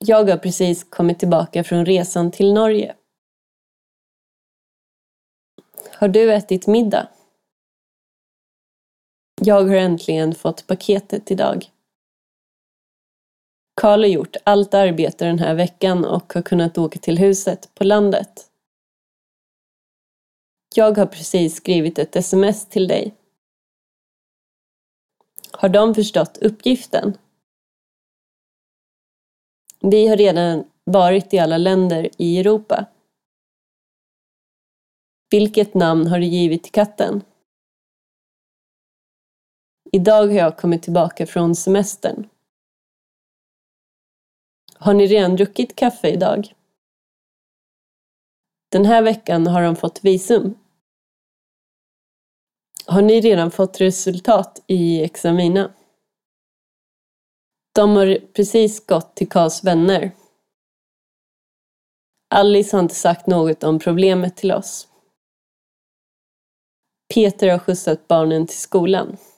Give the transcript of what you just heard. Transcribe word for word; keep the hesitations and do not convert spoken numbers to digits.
Jag har precis kommit tillbaka från resan till Norge. Har du ätit middag? Jag har äntligen fått paketet idag. Karl har gjort allt arbete den här veckan och har kunnat åka till huset på landet. Jag har precis skrivit ett sms till dig. Har de förstått uppgiften? Vi har redan varit i alla länder i Europa. Vilket namn har du givit till katten? Idag har jag kommit tillbaka från semestern. Har ni redan druckit kaffe idag? Den här veckan har de fått visum. Har ni redan fått resultat i examina? De har precis gått till Karls vänner. Alice har inte sagt något om problemet till oss. Peter har skjutsat barnen till skolan.